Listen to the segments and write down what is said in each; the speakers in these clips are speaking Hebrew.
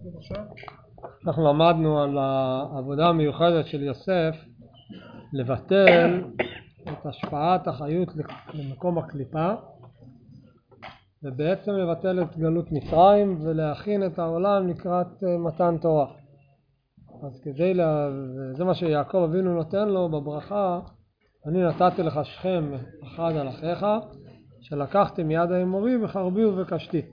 אנחנו למדנו על העבודה המיוחדת של יוסף לבטל את השפעת החיות למקום הקליפה, ובעצם לבטל את גלות מצרים ולהכין את העולם לקראת מתן תורה. אז זה מה שיעקב אבינו נותן לו בברכה: אני נתתי לך שכם אחד על אחיך, שלקחתי מיד האמורי וחרבי ובקשתי.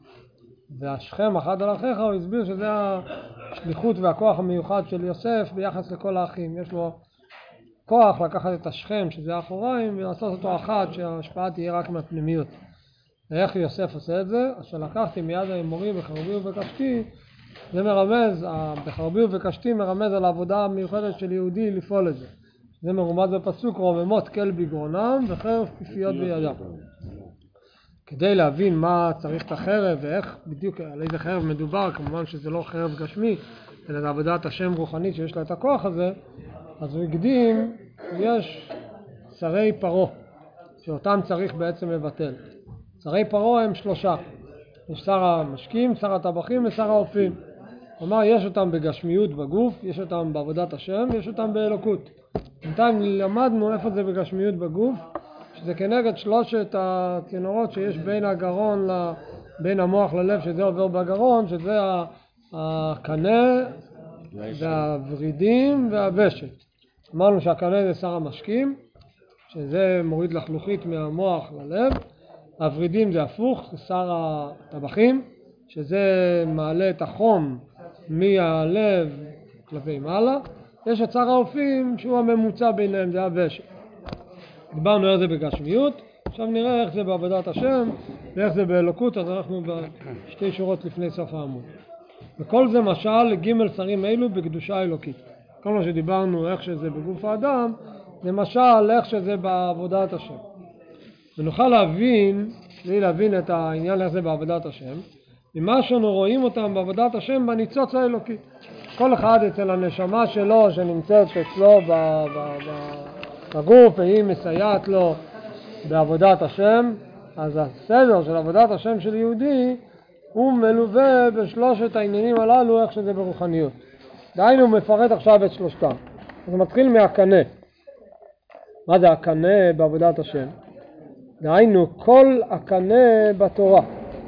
והשכם אחד על אחיך, הוא הסביר שזה השליחות והכוח המיוחד של יוסף ביחס לכל האחים. יש לו כוח לקחת את השכם שזה האחוריים ולעשות אותו אחד, שההשפעה תהיה רק מהפנימיות. ואיך יוסף עושה את זה? אז שלקחתי מיד האמורי וחרבי ובקשתי, זה מרמז, בחרבי ובקשתי מרמז על העבודה המיוחדת של יהודי לפעול את זה. זה מרומז בפסוק: רוממות כל בגרונם וחרב פיפיות בידם. כדי להבין מה צריך את החרב ואיך בדיוק על איזה חרב מדובר, כמובן שזה לא חרב גשמי אלא זה עבודת השם רוחנית שיש לה את הכוח הזה, אז הוא הקדים, יש שרי פרו שאותם צריך בעצם לבטל. שרי פרו הם שלושה: יש שר המשקים, שר הטבחים ושר האופים. כלומר, יש אותם בגשמיות בגוף, יש אותם בעבודת השם, יש אותם באלוקות. בינתיים למדנו איפה זה בגשמיות בגוף, שזה כנגד שלושת הצינורות שיש בין הגרון בין המוח ללב, שזה עובר בגרון, שזה הקנה והוורידים והוושת. אמרנו שהקנה זה שר המשקים, שזה מוריד לחלוכית מהמוח ללב. הוורידים זה הפוך, זה שר הטבחים, שזה מעלה את החום מהלב כלפי מעלה. יש את שר האופים שהוא הממוצע ביניהם, זה הוושת. דיברנו איך זה בגשמיות, עכשיו נראה איך זה בעבודת השם ואיך זה באלוקות. אז אנחנו בשתי שורות לפני סוף העמוד. וכל זה משל לג' שרים אלו בקדושה אלוקית. כל מה שדיברנו איך שזה בגוף האדם זה משל איך שזה בעבודת השם. ונוכל להבין את העניין איך זה בעבודת השם ממה שאנו רואים אותם בעבודת השם בניצוץ האלוקי. כל אחד אצל הנשמה שלו שנמצאת אצלו בגוף והיא מסייעת לו בעבודת השם, אז הסדר של עבודת השם של יהודי הוא מלווה בשלושת העניינים הללו איך שזה ברוחניות. דהיינו הוא מפרט עכשיו את שלושתם. אז הוא מתחיל מהקנה. מה זה הקנה בעבודת השם? דהיינו כל הקנה בתורה.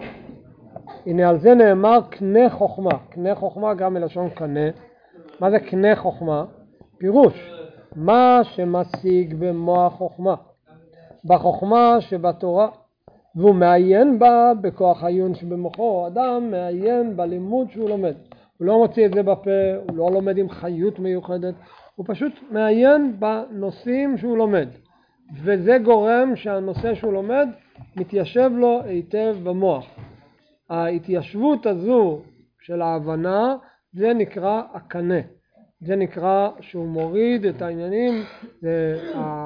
הנה על זה נאמר קנה חוכמה. קנה חוכמה גם מלשון קנה. מה זה קנה חוכמה? פירוש מה שמשיג במוח חוכמה, בחוכמה שבתורה, והוא מעיין בה בכוח העיון שבמוחו. אדם מעיין בלימוד שהוא לומד, הוא לא מוציא את זה בפה, הוא לא לומד עם חיות מיוחדת, הוא פשוט מעיין בנושאים שהוא לומד, וזה גורם שהנושא שהוא לומד מתיישב לו היטב במוח. ההתיישבות הזו של ההבנה זה נקרא הקנה, זה נקרא שהוא מוריד את העניינים. זה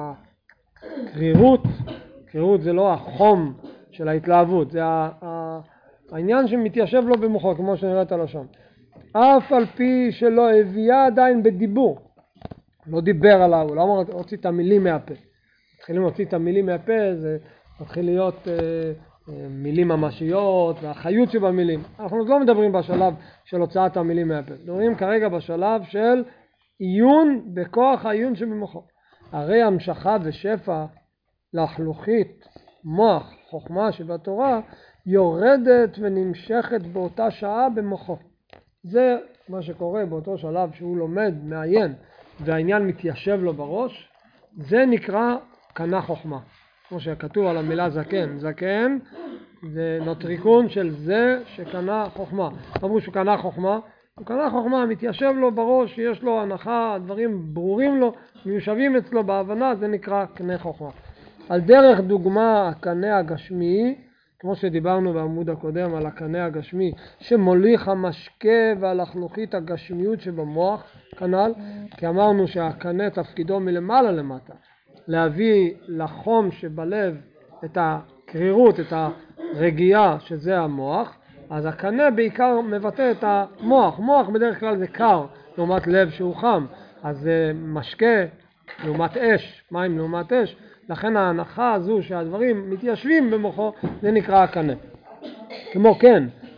הקרירות, קרירות זה לא החום של ההתלהבות, זה העניין שמתיישב לו במוחו, כמו שנראית על השם. אף על פי שלא הביאה עדיין בדיבור, לא דיבר עליו, הוא לא אמר הוציא את המילים מהפה. מתחילים להוציא את המילים מהפה, זה מתחיל להיות מילים ממשיות והחיות שבמילים. אנחנו עוד לא מדברים בשלב של הוצאת המילים מהפה, מדברים כרגע בשלב של עיון בכוח העיון שבמוחו. הרי המשכה ושפע לחלוכית מוח חוכמה שבתורה יורדת ונמשכת באותה שעה במוחו. זה מה שקורה באותו שלב שהוא לומד, מעיין, והעניין מתיישב לו בראש. זה נקרא קנה חוכמה, כמו שכתוב על המילה זקן. זקן זה נוטריקון של זה שקנה חוכמה. אמרו שהוא קנה חוכמה, הוא קנה חוכמה, מתיישב לו בראש, יש לו הנחה, הדברים ברורים לו, מיושבים אצלו בהבנה, זה נקרא קנה חוכמה. על דרך דוגמה הקנה הגשמי, כמו שדיברנו בעמוד הקודם על הקנה הגשמי שמוליך המשקה ועל החלוכית הגשמיות שבמוח כנ"ל, כי אמרנו שהקנה תפקידו מלמעלה למטה להביא לחום שבלב את הקרירות, את הרגיעה שזה המוח. אז הקנה בעיקר מבטא את המוח. מוח בדרך כלל זה קר לעומת לב שהוא חם, אז זה משקה לעומת אש, מים לעומת אש, לכן ההנחה הזו שהדברים מתיישבים במוחו זה נקרא הקנה. כמו כן,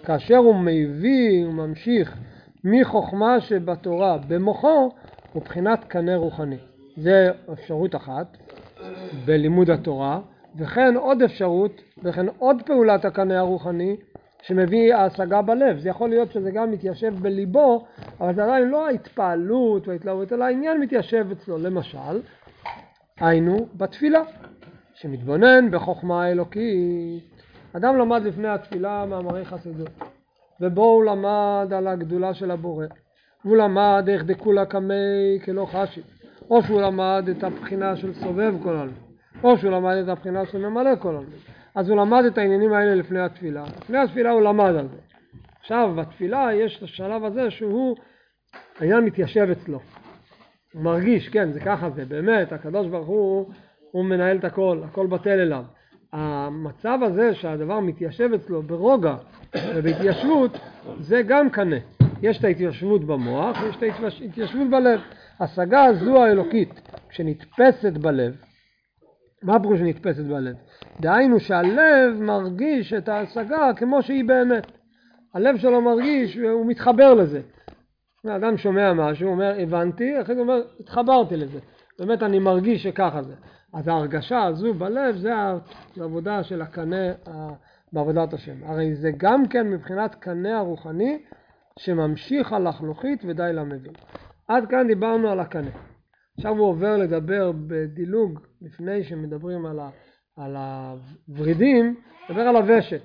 כאשר הוא מביא וממשיך מחוכמה שבתורה במוחו, הוא בחינת קנה רוחני. זה אפשרות אחת בלימוד התורה, וכן עוד אפשרות, וכן עוד פעולת הקנה הרוחני, שמביא ההשגה בלב. זה יכול להיות שזה גם מתיישב בליבו, אבל זה עדיין לא ההתפעלות וההתלהבות, אלא העניין מתיישב אצלו. למשל, היינו בתפילה, שמתבונן בחוכמה האלוקית. אדם למד לפני התפילה מאמרי חסידות, ובו הוא למד על הגדולה של הבורא. הוא למד איך דקולה קמי כלא חשיב, או שהוא למד את הבחינה של סובב כל עלמין, או שהוא למד את הבחינה של ממלא כל עלמין. אז הוא למד את העניינים האלה לפני התפילה. לפני התפילה הוא למד על זה. עכשיו בתפילה יש את השלב הזה שהוא העניין מתיישב אצלו. הוא מרגיש, כן, זה ככה זה, באמת, הקדוש ברוך הוא מנהל את הכל, הכל בטל אליו. המצב הזה שהדבר מתיישב אצלו ברוגע ובהתיישבות, זה גם קנה. יש את ההתיישבות במוח, יש את ההתיישבות בלב. השגה הזו האלוקית, כשנתפסת בלב, מה פירוש שנתפסת בלב? דהיינו שהלב מרגיש את ההשגה כמו שהיא באמת. הלב שלו מרגיש, הוא מתחבר לזה. האדם שומע משהו, הוא אומר הבנתי, אחרי זה הוא אומר התחברתי לזה. באמת אני מרגיש שככה זה. אז ההרגשה הזו בלב זה העבודה של הקנה בעבודת השם. הרי זה גם כן מבחינת קנה הרוחני שממשיך על החלוכית ודי למבין. עד כאן דיברנו על הקנה. עכשיו הוא עובר לדבר בדילוג לפני שמדברים על הוורידים, מדבר על הוושת.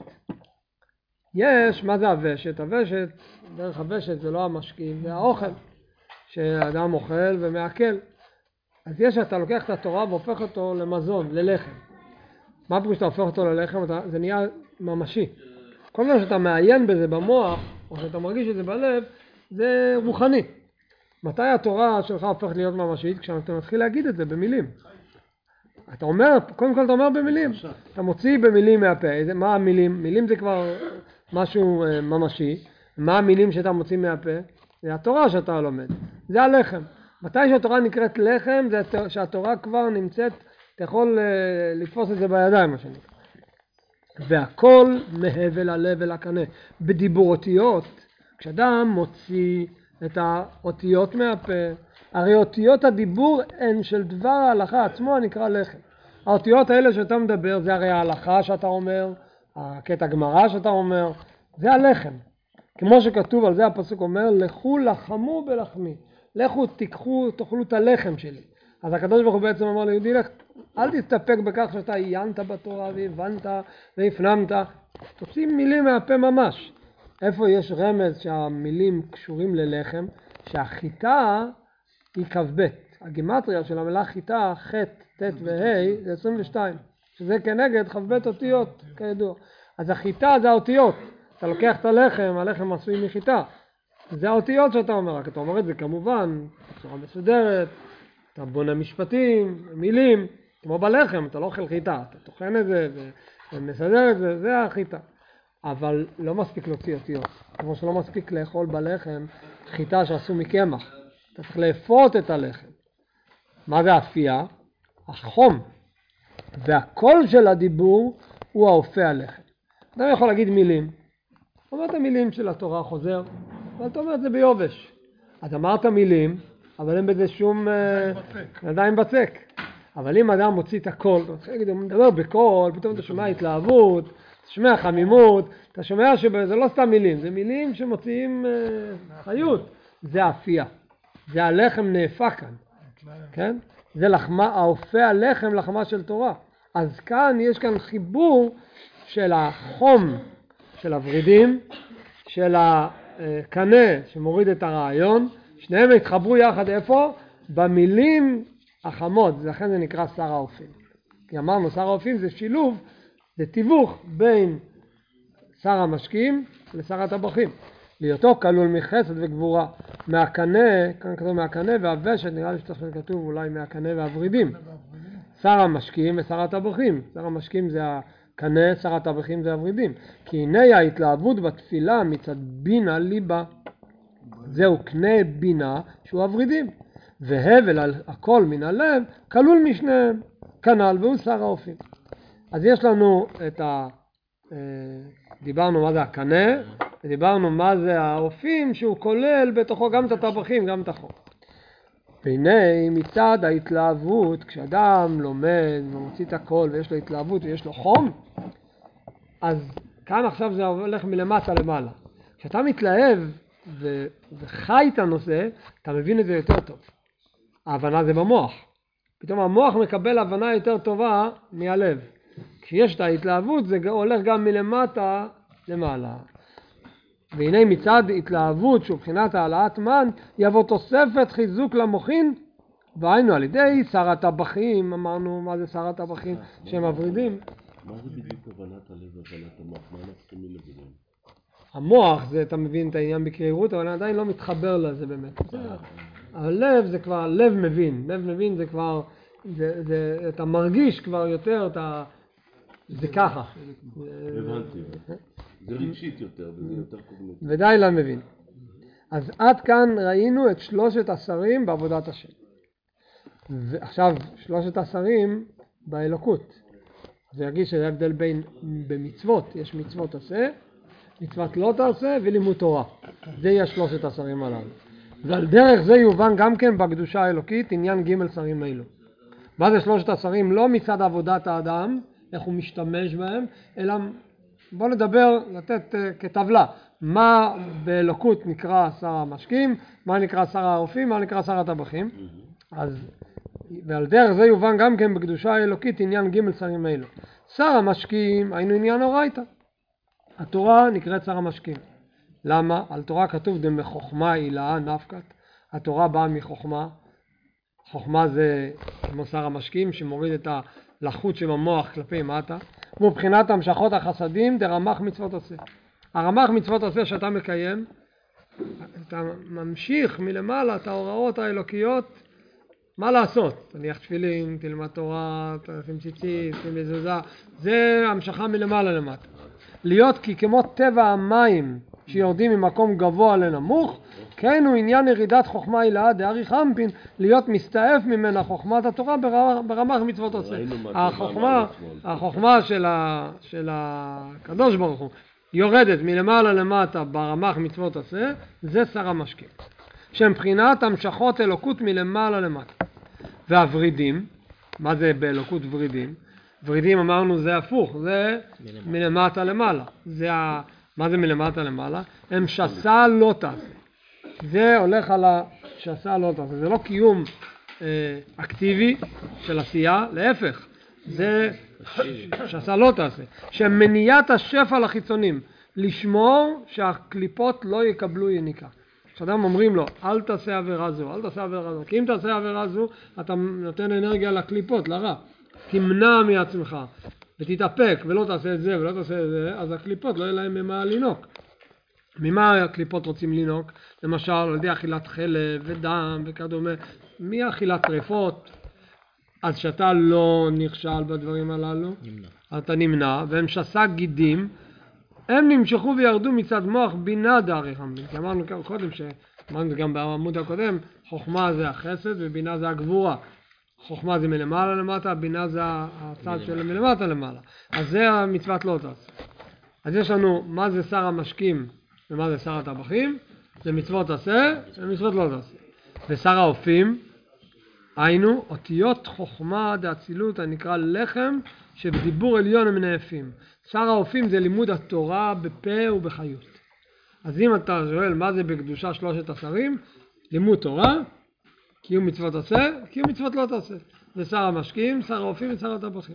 יש, מה זה הוושת? הוושת, דרך הוושת זה לא המשקים, זה האוכל שאדם אוכל ומאכל. אז יש שאתה לוקח את התורה והופך אותו למזון, ללחם. מה פירוש שאתה הופך אותו ללחם? זה נהיה ממשי. כל מה שאתה מעיין בזה במוח, או שאתה מרגיש את זה בלב, זה רוחני. מתי התורה שלך הופכת להיות ממשית? כשאתה מתחיל להגיד את זה במילים. אתה אומר, קודם כל אתה אומר במילים. אתה מוציא במילים מהפה. מה המילים? מילים זה כבר משהו ממשי. מה המילים שאתה מוציא מהפה? זה התורה שאתה לומד. זה הלחם. מתי שהתורה נקראת לחם, זה שהתורה כבר נמצאת, אתה יכול לתפוס את זה בידיים, מה שנקרא. והכל מהבל הלב אל הקנה. בדיבור אותיות, כשאדם מוציא את האותיות מהפה, הרי אותיות הדיבור הן של דבר ההלכה עצמו הנקרא לחם. האותיות האלה שאתה מדבר, זה הרי ההלכה שאתה אומר, הקטע גמרא שאתה אומר, זה הלחם. כמו שכתוב על זה הפסוק אומר, לכו לחמו בלחמי. לכו תיקחו, תאכלו את הלחם שלי. אז הקדוש ברוך הוא בעצם אמר ליהודי, אל תסתפק בכך שאתה עיינת בתורה והבנת והפנמת. תוציא מילים מהפה ממש. איפה יש רמז שהמילים קשורים ללחם? שהחיטה היא כ"ב. הגימטריה של המילה חיטה, ח', ט' וה' זה 22. שזה כנגד כ"ב אותיות, כידוע. אז החיטה זה האותיות. אתה לוקח את הלחם, הלחם עשוי מחיטה. זה האותיות שאתה אומר, רק אתה אומר את זה כמובן, בצורה מסודרת, אתה בונה משפטים, מילים, כמו בלחם, אתה לא אוכל חיטה, אתה טוחן את זה ומסדר את זה, זה החיטה. אבל לא מספיק להוציא אותיות, כמו שלא מספיק לאכול בלחם חיטה שעשו מקמח, אתה צריך לאפות את הלחם. מה זה אפייה? החום, והקול של הדיבור הוא האופה הלחם. אתה יכול להגיד מילים, אמרת מילים של התורה חוזר, אבל אתה אומר את זה ביובש. אז אמרת מילים, אבל אין בזה שום עדיין בצק. אבל אם אדם מוציא את הקול, הוא מדבר בקול, פתאום אתה שומע התלהבות, אתה שומע חמימות, אתה שומע שזה לא סתם מילים, זה מילים שמוציאים חיות. זה האפייה. זה הלחם נאפה כאן. כן? זה לחמה, האופה הלחם לחמה של תורה. אז כאן יש כאן חיבור של החום של הוורידים, של הקנה שמוריד את הרעיון, שניהם התחברו יחד איפה? במילים החמות, לכן זה נקרא שר האופים. כי אמרנו שר האופים זה שילוב, זה תיווך בין שר המשקים לשר הטבחים. להיותו כלול מחסד וגבורה, מהקנה, כאן כתוב מהקנה והוושת, נראה לי שצריך לכתוב אולי מהקנה והוורידים. שר המשקים ושר הטבחים, שר המשקים זה הקנה, שר הטבחים זה הוורידים. כי הנה ההתלהבות בתפילה מצד בינה ליבה, זהו קנה בינה שהוא הוורידים. והבל על הכל מן הלב כלול משניהם, כנ"ל והוא שר האופים. אז יש לנו את דיברנו מה זה הקנה, דיברנו מה זה האופים שהוא כולל בתוכו גם את הטבחים, גם את החום. והנה מצד ההתלהבות, כשאדם לומד ומוציא את הכל ויש לו התלהבות ויש לו חום, אז כאן עכשיו זה הולך מלמטה למעלה. כשאתה מתלהב וחי את הנושא, אתה מבין את זה יותר טוב. ההבנה זה במוח. פתאום המוח מקבל הבנה יותר טובה מהלב. כשיש את ההתלהבות זה הולך גם מלמטה למעלה. והנה מצד התלהבות שהוא מבחינת העלאת מן, יבוא תוספת חיזוק למוחין, והיינו על ידי שר הטבחים. אמרנו מה זה שר הטבחים שהם מברידים. מה זה בדיוק הבנת הלב והבנת המוח? מה אנחנו צריכים לביניהם? המוח זה אתה מבין את העניין בקרירות, אבל אני עדיין לא מתחבר לזה באמת. הלב זה כבר לב מבין. לב מבין זה כבר, אתה מרגיש כבר יותר, זה ככה. הבנתי. זה רגשית יותר, וזה יותר קוגניטיבי. ודאי לא מבין. אז עד כאן ראינו את 3 השרים בעבודת השם. ועכשיו 3 השרים באלוקות. זה ירגיש שזה הבדל בין במצוות, יש מצוות עשה, מצוות לא תעשה ולימוד תורה. זה יהיה 3 השרים הללו. ועל דרך זה יובן גם כן בקדושה האלוקית עניין ג' שרים אלו. מה זה 3 השרים? לא מצד עבודת האדם, איך הוא משתמש בהם, אלא בוא נדבר, לתת כטבלה, מה באלוקות נקרא שר המשקים, מה נקרא שר האופים, מה נקרא שר הטבחים. ועל דרך זה יובן גם כן בקדושה האלוקית עניין ג' שרים אלו. שר המשקים היינו עניין אורייתא. התורה נקראת שר המשקים. למה? על תורה כתוב דמחוכמה הילאה נפקת. התורה באה מחוכמה. חוכמה זה כמו שר המשקים שמוריד את הלחות של המוח כלפי מטה. ובבחינת המשכות החסדים דרמח מצוות עשה. הרמח מצוות עשה שאתה מקיים, אתה ממשיך מלמעלה את ההוראות האלוקיות. מה לעשות? תניח תפילין, תלמד תורה, תשים ציצית, תשים מזוזה. זה המשכה מלמעלה למטה. להיות כי כמו טבע המים שיורדים ממקום גבוה לנמוך, כן הוא עניין ירידת חוכמה הילאה דארי חמפין, להיות מסתעף ממנה חוכמת התורה ברמ"ח מצוות עשה. החוכמה של הקדוש ברוך הוא יורדת מלמעלה למטה ברמ"ח מצוות עשה, זה שר המשקים. שהם בחינת המשכות אלוקות מלמעלה למטה. והוורידים, מה זה באלוקות ורידים? ורידים אמרנו זה הפוך, זה מלמטה למעלה. מה זה מלמטה למעלה? הם שסה לא תעשה. זה הולך על השסה לא תעשה. זה לא קיום אקטיבי של עשייה, להפך. זה שסה לא תעשה. שמניעת השפע לחיצונים, לשמור שהקליפות לא יקבלו יניקה. כשאדם אומרים לו, אל תעשה עבירה זו, אל תעשה עבירה זו. כי אם תעשה עבירה זו, אתה נותן אנרגיה לקליפות, לרע. תמנע מעצמך ותתאפק ולא תעשה את זה ולא תעשה את זה, אז הקליפות לא יהיה להם ממה לינוק. ממה הקליפות רוצים לינוק? למשל על ידי אכילת חלב ודם וכדומה, מאכילת טרפות. אז שאתה לא נכשל בדברים הללו, אתה נמנע, והם שסה גידים, הם נמשכו וירדו מצד מוח בינה דארי חמפין. כי אמרנו קודם, אמרנו גם בעמוד הקודם, חוכמה זה החסד ובינה זה הגבורה. חוכמה זה מלמעלה למטה, בינה זה הצד של מלמטה למעלה. אז זה המצוות לא תעשה. אז יש לנו מה זה שר המשקים ומה זה שר הטבחים. זה מצוות עשה ומצוות לא תעשה. ושר האופים, היינו אותיות חוכמה דאצילות הנקרא לחם שבדיבור עליון הם נאפים. שר האופים זה לימוד התורה בפה ובחיות. אז אם אתה שואל מה זה בקדושה 3 השרים, לימוד תורה, קיום מצוות עשה, קיום מצוות לא תעשה. זה שר המשקים, שר האופים ושר הטבחים.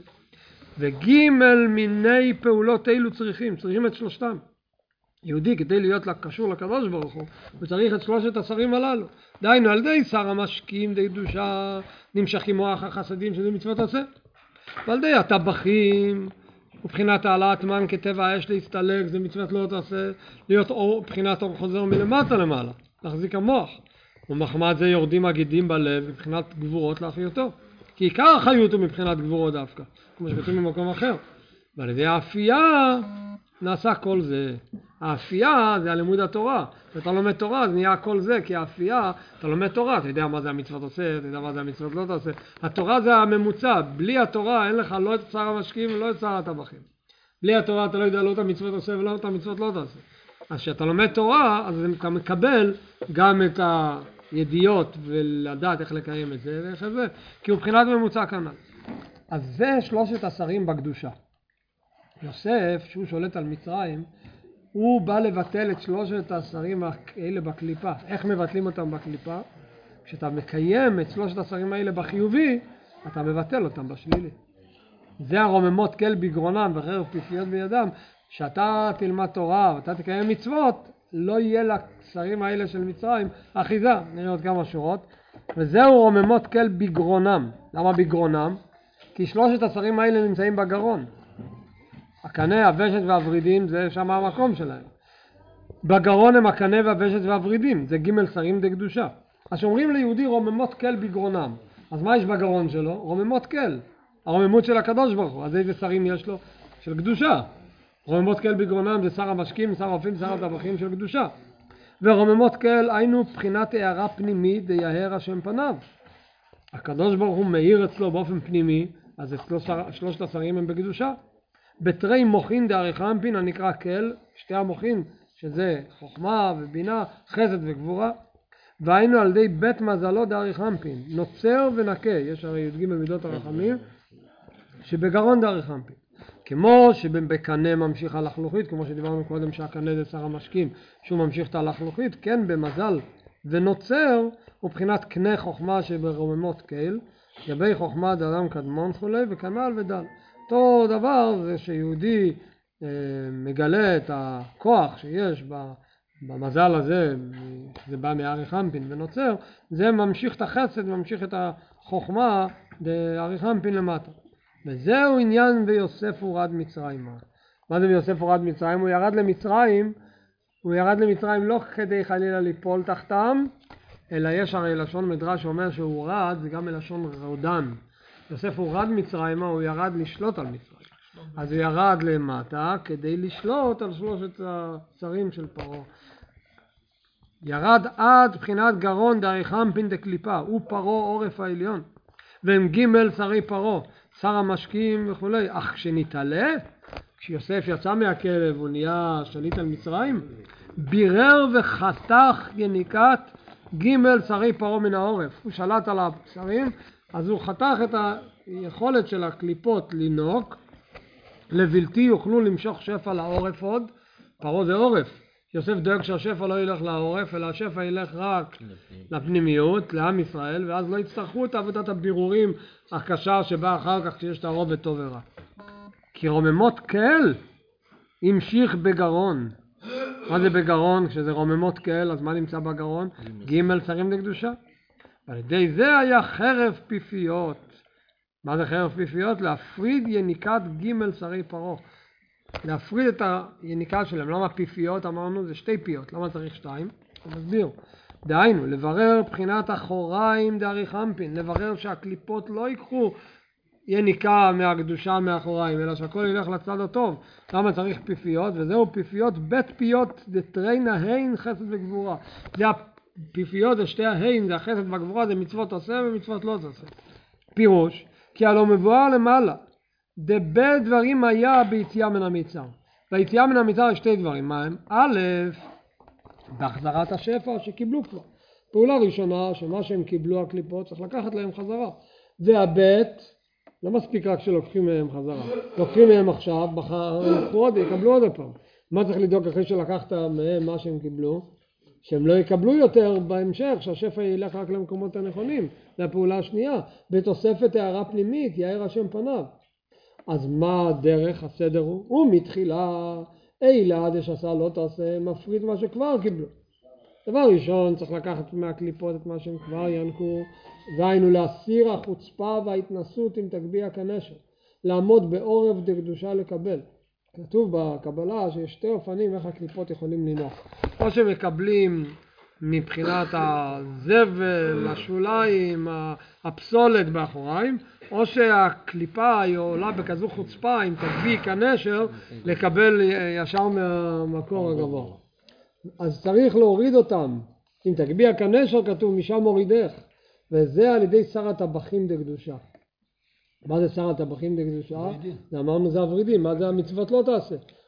וגימל מיני פעולות אלו צריכים את 3. יהודי כדי להיות קשור לקדוש ברוך הוא, הוא צריך את 3 השרים הללו. דהיינו על ידי שר המשקים די קדושה נמשכים מוח החסדים שזה מצוות עשה. ועל ידי הטבחים ובחינת העלאת מן כטבע האש להסתלק זה מצוות לא תעשה. להיות בחינת אור חוזר מלמטה למעלה, להחזיק המוח. ומחמד זה יורדים הגידים בלב מבחינת גבורות לאחיותו. כי עיקר החיות הוא מבחינת גבורות דווקא, כמו שכתוב במקום אחר. ועל ידי האפייה נעשה כל זה. האפייה זה הלימוד התורה. כשאתה לומד תורה אז נהיה כל זה, כי האפייה, אתה לומד תורה, אתה יודע מה זה המצוות עושה, אתה יודע מה זה המצוות לא תעשה. התורה זה הממוצע, בלי התורה אין לך לא את שר המשקים ולא את שר הטבחים. בלי התורה אתה לא יודע לא את המצוות עושה ולא את המצוות לא תעשה. אז כשאתה לומד תורה, אז אתה מקבל גם את הידיעות ולדעת איך לקיים את זה ואיך זה, כי הוא בחינת ממוצע כנ"ל. אז זה 3 השרים בקדושה. יוסף, שהוא שולט על מצרים, הוא בא לבטל את 3 השרים האלה בקליפה. איך מבטלים אותם בקליפה? כשאתה מקיים את 3 השרים האלה בחיובי, אתה מבטל אותם בשלילי. זה הרוממות כל בגרונם וחרב פיפיות בידם, שאתה תלמד תורה ואתה תקיים מצוות, לא יהיה לשרים האלה של מצרים אחיזה. נראה עוד כמה שורות. וזהו רוממות כל בגרונם. למה בגרונם? כי 3 השרים האלה נמצאים בגרון. הקנה, הוושת והוורידים, זה שם המקום שלהם. בגרון הם הקנה והוושת והוורידים, זה ג' שרים דקדושה. אז שאומרים ליהודי רוממות כל בגרונם, אז מה יש בגרון שלו? רוממות כל. הרוממות של הקדוש ברוך הוא. אז איזה שרים יש לו? של קדושה. רוממות כל בגרונם זה שר המשקים, שר האופים, שר הטבחים של קדושה. ורוממות כל היינו בחינת הערה פנימית דיהר השם פניו. הקדוש ברוך הוא מאיר אצלו באופן פנימי, אז אצלו 3 השרים הם בקדושה. בתרי מוחין דאריך אנפין הנקרא כל, 2 המוחין שזה חוכמה ובינה, חסד וגבורה. והיינו על ידי בית מזלו דאריך אנפין, נוצר ונקה, יש הרי י"ג מידות הרחמים, שבגרון דאריך אנפין. כמו שבקנה ממשיך הלחלוכית, כמו שדיברנו קודם שהקנה זה שר המשקים, שהוא ממשיך את הלחלוכית, כן במזל ונוצר, ובחינת קנה חוכמה שברוממות כל, גבי חוכמה דאדם קדמון חולי וכנ"ל ודל. אותו דבר זה שיהודי מגלה את הכוח שיש במזל הזה, זה בא מאריך אנפין ונוצר, זה ממשיך את החסד, ממשיך את החוכמה באריך אנפין למטה. וזהו עניין ביוסף הורד מצרים. מה זה ביוסף הורד מצרים? הוא ירד למצרים לא כדי חלילה ליפול תחתם, אלא יש הרי לשון מדרש שאומר שהוא הורד, זה גם מלשון רודן. יוסף הורד מצרימה, הוא ירד לשלוט על מצרים. אז הוא ירד למטה כדי לשלוט על 3 השרים של פרעה. ירד עד בחינת גרון דאריך אנפין דקליפה, הוא פרעה עורף העליון. והם ג' שרי פרעה, שר המשקים וכולי. אך כשנתעלה, כשיוסף יצא מהכלב הוא נהיה שליט על מצרים, בירר וחתך יניקת ג' שרי פרעה מן העורף. הוא שלט על השרים, אז הוא חתך את היכולת של הקליפות לנוק, לבלתי יוכלו למשוך שפע לעורף עוד. פרעה זה עורף. יוסף דואג שהשפע לא ילך לעורף, אלא השפע ילך רק לפנימיות, לעם ישראל, ואז לא יצטרכו את עבודת הבירורים הקשה שבאה אחר כך כשיש תערובת טוב ורע. כי רוממות כל המשיך בגרון. מה זה בגרון? כשזה רוממות כל, אז מה נמצא בגרון? ג' שרים לקדושה. ועל ידי זה היה חרב פיפיות. מה זה חרב פיפיות? להפריד יניקת ג' שרי פרעה. להפריד את היניקה שלהם. למה פיפיות? אמרנו זה 2 פיות. למה צריך 2? אני מסביר. דהיינו, לברר בחינת אחוריים דאריך אנפין. לברר שהקליפות לא ייקחו יניקה מהקדושה מאחוריים, אלא שהכל ילך לצד הטוב. למה צריך פיפיות? וזהו פיפיות בית פיות דתריינה הין חסד וגבורה. זה הפיפיות, זה 2 ההין, זה החסד והגבורה, זה מצוות עושה ומצוות לא עושה. פירוש, כי הלא מבואר למעלה. דבי דברים היה ביציאה מן המצר. ביציאה מן המצר יש 2 דברים. מה הם? א', בהחזרת השפע שקיבלו כבר. פעולה ראשונה, שמה שהם קיבלו הקליפות צריך לקחת להם חזרה. והבית, לא מספיק רק שלוקחים מהם חזרה. לוקחים מהם עכשיו, יקבלו עוד פעם. מה צריך לדאוג אחרי שלקחת מהם מה שהם קיבלו? שהם לא יקבלו יותר בהמשך, שהשפע ילך רק למקומות הנכונים. זה הפעולה השנייה. בתוספת הערה פנימית, יאר השם פניו. אז מה הדרך? הסדר הוא מתחילה, אילה דשעשה לא תעשה, מפריד מה שכבר קיבלו. דבר ראשון, צריך לקחת מהקליפות את מה שהם כבר ינקו, והיינו להסיר החוצפה וההתנסות עם תגביע כנשר, לעמוד בעורף דקדושה לקבל. כתוב בקבלה שיש 2 אופנים איך הקליפות יכולים לנוח. או שמקבלים מבחינת הזבל, השוליים, הפסולת באחוריים, או שהקליפה היא עולה בכזו חוצפה עם תגביע כנשר לקבל ישר מהמקור הגבוה. אז צריך להוריד אותם. אם תגביע כנשר כתוב משם מורידך. וזה על ידי שר הטבחים דקדושה. מה זה שר הטבחים דקדושה? זה אמרנו זה הוורידים. מה זה המצוות לא תעשה?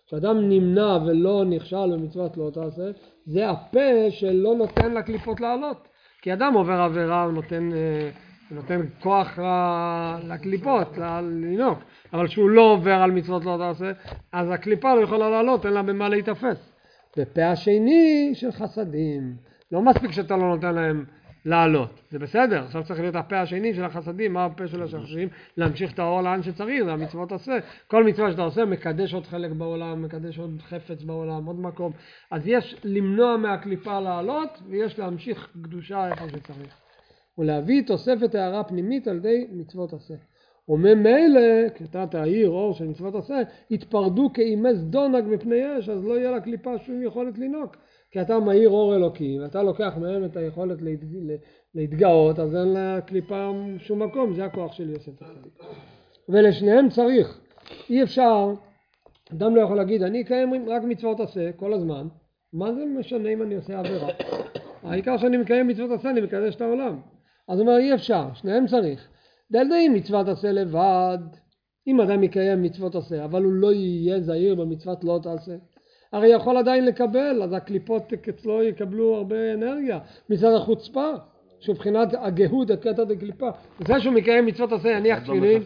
כשאדם נמנע ולא נכשל במצוות לא תעשה, זה הפה שלא נותן לקליפות לעלות. כי אדם עובר עבירה, הוא נותן כוח לקליפות, לנוק. אבל שהוא לא עובר על מצוות לא תעשה, אז הקליפה לא יכולה לעלות, אין לה במה להתאפס. ופה השני של חסדים. לא מספיק שאתה לא נותן להם לעלות. זה בסדר, עכשיו צריך להיות הפה השני של החסדים. מה הפה של החסדים? להמשיך את האור לאן שצריך, זה המצוות עושה. כל מצווה שאתה עושה מקדש עוד חלק בעולם, מקדש עוד חפץ בעולם, עוד מקום. אז יש למנוע מהקליפה לעלות, ויש להמשיך קדושה איפה שצריך. ולהביא תוספת הערה פנימית על ידי מצוות עשה. וממילא, כשאתה תאיר אור של מצוות עשה, יתפרדו כאימס דונג מפני אש, אז לא יהיה לקליפה שום יכולת לנוק. כי אתה מאיר אור אלוקי, ואתה לוקח מהם את היכולת להתגאות, אז אין לקליפה שום מקום, זה הכוח של יוסף הצדיק. ולשניהם צריך, אי אפשר, אדם לא יכול להגיד, אני אקיים רק מצוות עשה כל הזמן, מה זה משנה אם אני עושה עבירה? העיקר שאני מקיים מצוות עשה, אני מקדש את העולם. אז הוא אומר, אי אפשר, שניהם צריך. דלדי מצוות עשה לבד, אם אדם יקיים מצוות עשה, אבל הוא לא יהיה זהיר במצוות לא תעשה, הרי יכול עדיין לקבל, אז הקליפות אצלו יקבלו הרבה אנרגיה, מצד החוצפה, שבחינת הגהוד, הקטע דקליפה. זה שהוא מקיים מצוות עשה, יניח תפילין,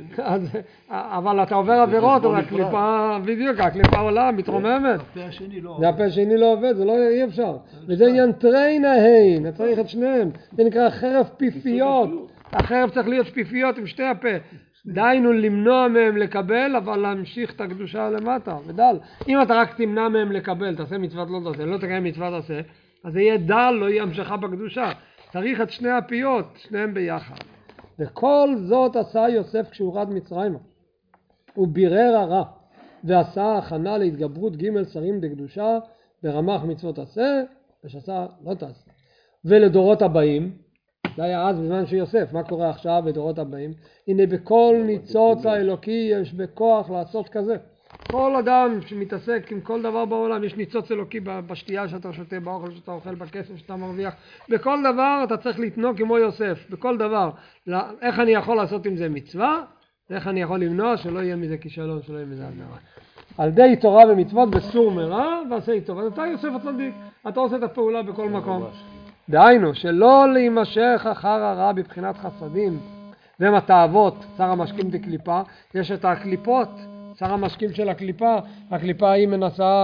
אבל אתה עובר עבירות, אז הקליפה, בדיוק, הקליפה עולה, מתרוממת. זה הפה השני לא עובד, זה לא אי אפשר. וזה עניין טריינהיין, צריך את שניהם. זה נקרא חרב פיפיות. החרב צריך להיות פיפיות עם שתי הפה. דיינו למנוע מהם לקבל, אבל להמשיך את הקדושה למטה, ודל. אם אתה רק תמנע מהם לקבל, תעשה מצוות לא תעשה, לא תקיים מצוות עשה, אז זה יהיה דל, לא יהיה המשכה בקדושה. צריך את שני הפיות, שניהם ביחד. וכל זאת עשה יוסף כשהוא רד מצרימה. הוא בירר הרע, ועשה הכנה להתגברות ג' שרים דקדושה, ורמח מצוות עשה, ושעשה לא תעשה. ולדורות הבאים, זה היה אז בזמן של יוסף, מה קורה עכשיו בדורות הבאים? הנה בכל ניצוץ האלוקי יש בכוח לעשות כזה. כל אדם שמתעסק עם כל דבר בעולם, יש ניצוץ אלוקי בשתייה שאתה שותה, באוכל שאתה אוכל, בכסף שאתה מרוויח. בכל דבר אתה צריך להתנוק כמו יוסף, בכל דבר. איך אני יכול לעשות עם זה מצווה? איך אני יכול למנוע שלא יהיה מזה כישלון, שלא יהיה מזה עבירה. על ידי תורה ומצוות בסור מרע ועשה איתו. אז אתה יוסף הצדיק, אתה עושה את הפעולה בכל מקום. דהיינו, שלא להימשך אחר הרע בבחינת חסדים, והם התאוות, שר המשקים דקליפה, יש את הקליפות, שר המשקים של הקליפה, הקליפה היא מנסה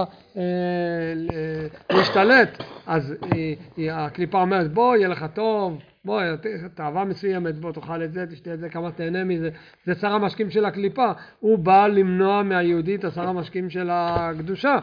להשתלט, אז הקליפה אומרת בוא יהיה לך טוב, בוא תאווה מסוימת, בוא תאכל את זה, תשתה את זה, כמה תהנה מזה, זה שר המשקים של הקליפה, הוא בא למנוע מהיהודי את שר המשקים של הקדושה,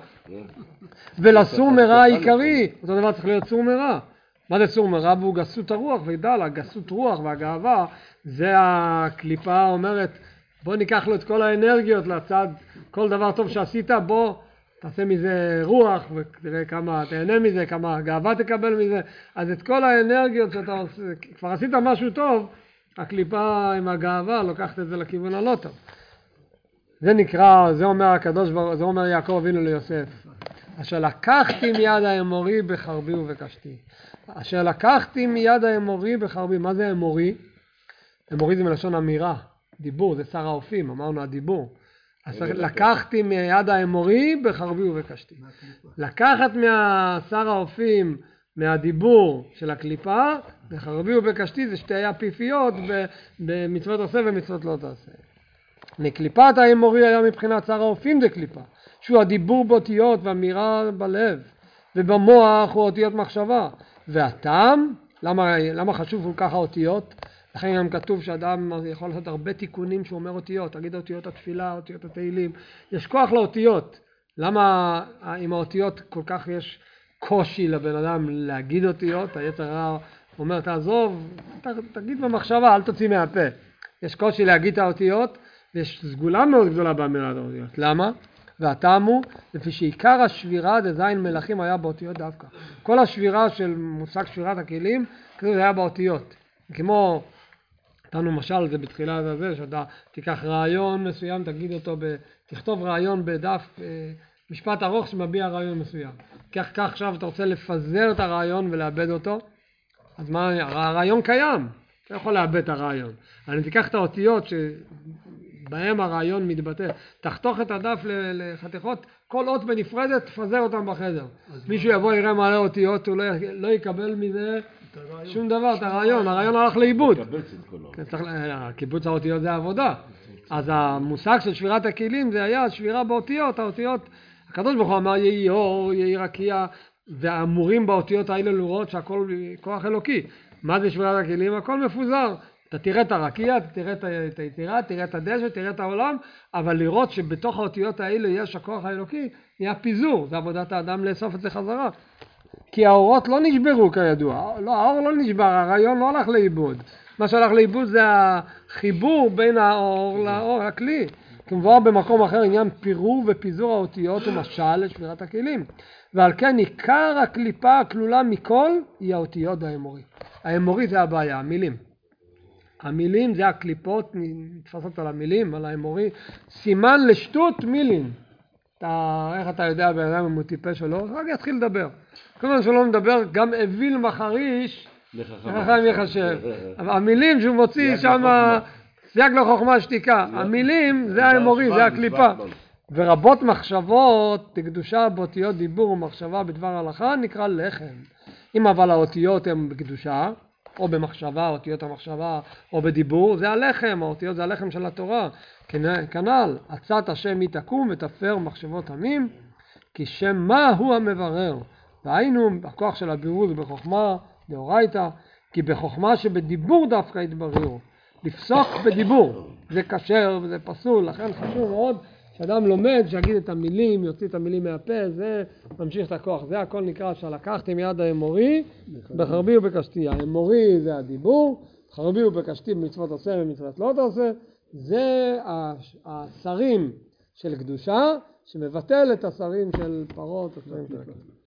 ולסור מרע העיקרי, אותו דבר צריך להיות סור מרע. מה זה סור מרע? והוא גסות הרוח, וידע לה, גסות רוח והגאווה, זה הקליפה אומרת, בוא ניקח לו את כל האנרגיות לצד, כל דבר טוב שעשית, בוא תעשה מזה רוח, ותראה כמה תהנה מזה, כמה גאווה תקבל מזה, אז את כל האנרגיות שאתה עושה, כבר עשית משהו טוב, הקליפה עם הגאווה לוקחת את זה לכיוון הלא טוב. זה נקרא, זה אומר הקדוש ברוך הוא, זה אומר יעקב אבינו ליוסף, אשר לקחתי מיד האמורי בחרבי ובקשתי. אשר לקחתי מיד האמורי בחרבי. מה זה אמורי? אמורי זה מלשון אמירה, דיבור, זה שר האופים, אמרנו הדיבור. אז לקחתי מיד האמורי בחרבי ובקשתי. לקחת מהשר האופים, מהדיבור של הקליפה, בחרבי ובקשתי זה שתי הפיפיות במצוות עשה ומצוות לא תעשה. לקליפת האמורי היה מבחינת שר האופים זה קליפה, שהוא הדיבור באותיות ואמירה בלב, ובמוח הוא אותיות מחשבה. והטעם, למה חשוב כל כך האותיות? לכן גם כתוב שאדם יכול לעשות הרבה תיקונים שהוא אומר אותיות, תגיד אותיות התפילה, אותיות התהילים, יש כוח לאותיות. למה עם האותיות כל כך יש קושי לבן אדם להגיד אותיות? היצר הרע אומר תעזוב, תגיד במחשבה, אל תוציא מהפה. יש קושי להגיד את האותיות, ויש סגולה מאוד גדולה באמירת האותיות. למה? והטעם הוא, לפי שעיקר השבירה דזין מלכים היה באותיות דווקא. כל השבירה של מושג שבירת הכלים, כזה היה באותיות. כמו, נתנו משל, זה בתחילת הזה, שאתה תיקח רעיון מסוים, תגיד אותו, תכתוב רעיון בדף, משפט ארוך שמביע רעיון מסוים. כך עכשיו אתה רוצה לפזר את הרעיון ולאבד אותו, אז מה, הרעיון קיים, אתה יכול לאבד את הרעיון. אבל אם תיקח את האותיות שבהם הרעיון מתבטא, תחתוך את הדף לחתיכות, כל אות בנפרדת, תפזר אותם בחדר. מישהו יבוא יראה מלא אותיות, הוא לא יקבל מזה שום דבר, את הרעיון הלך לאיבוד. קיבוץ האותיות זה העבודה. אז המושג של שבירת הכלים זה היה שבירה באותיות, האותיות, הקדוש ברוך הוא אמר יהי אור, יהי רקיע, והאמורים באותיות האלה לראות שהכל כוח אלוקי. מה זה שבירת הכלים? הכל מפוזר. אתה תראה את הרקיע, אתה תראה את היצירה, תראה את הדשא, תראה את העולם, אבל לראות שבתוך האותיות האלה יש הכוח האלוקי, נהיה פיזור, זה עבודת האדם לאסוף את זה חזרה. כי האורות לא נשברו כידוע, האור לא נשבר, הרעיון לא הלך לאיבוד. מה שהלך לאיבוד זה החיבור בין האור לאור הכלי. כמובן במקום אחר עניין פירור ופיזור האותיות ומשל לשבירת הכלים. ועל כן עיקר הקליפה הכלולה מכל היא האותיות האמורי. האמורי זה הבעיה, המילים. המילים זה הקליפות, נתפסות על המילים, על האמורי. סימן לשטות מילים. איך אתה יודע באדם אם הוא טיפש או לא? רק יתחיל לדבר. כל הזמן שלא מדבר, גם אוויל מחריש, לחכם יחשב. המילים שהוא מוציא שם, סייג לחוכמה שתיקה. המילים זה האמורי, זה הקליפה. ורבות מחשבות, תקדושה באותיות דיבור ומחשבה בדבר הלכה, נקרא לחם. אם אבל האותיות הן בקדושה, או במחשבה, אותיות המחשבה, או בדיבור, זה הלחם, האותיות זה הלחם של התורה. כנ"ל, עצת השם היא תקום ותפר מחשבות עמים, כי שם מה הוא המברר. והיינו, הכוח של הבירור זה בחוכמה, דאורייתא, כי בחוכמה שבדיבור דווקא יתבררו. לפסוק בדיבור, זה כשר וזה פסול, לכן חשוב מאוד שאדם לומד, שיגיד את המילים, יוציא את המילים מהפה, זה ממשיך את הכוח. זה הכל נקרא שלקחתי מיד האמורי, בחרבי ובקשתי. האמורי זה הדיבור, חרבי ובקשתי במצוות עושה ומצוות לא תעשה. זה השרים של קדושה, שמבטל את השרים של פרות.